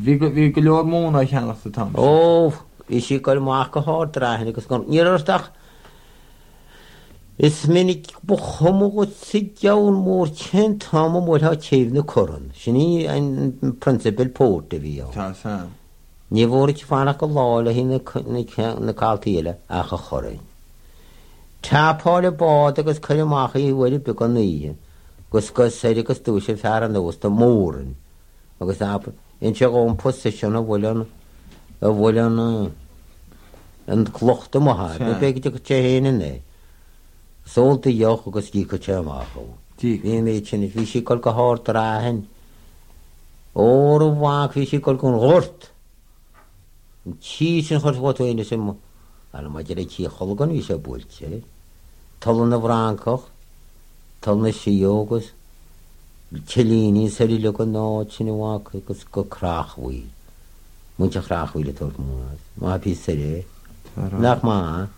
Vi go leor móna cheannach sa tam. Ó, hí si goil máach go hádrahin agus go níarach is minic bu chumú go si deann mór cén táma mórtha céimh na coran. Sinní an principal póirta bhí á. Tá sam. Ní bhór fánach go lála hí na cáiltíile a go chorain. Tápála bád agus chuileach í bhfuil be go níe, gus go séidir agus dúise fear an nóos do mórin, agus in se gón position a bhfuil an clochta motha, na beigide go te héana né. Sólta dheoch agus tí go te amach. Bhí méid sin bhí si go hádrahin. Ó bhhaach bhí si go ghort. Tí sin chuirtáine sem ala maidir tí cholgan bhí sé búilte. Talan na bhráncach, tal na siógus, Chelíní sarí le go náid sin bhhaach agus go crachhuí. Muinte crachhuí le tuair múna. Má bí sé ré. Nach má.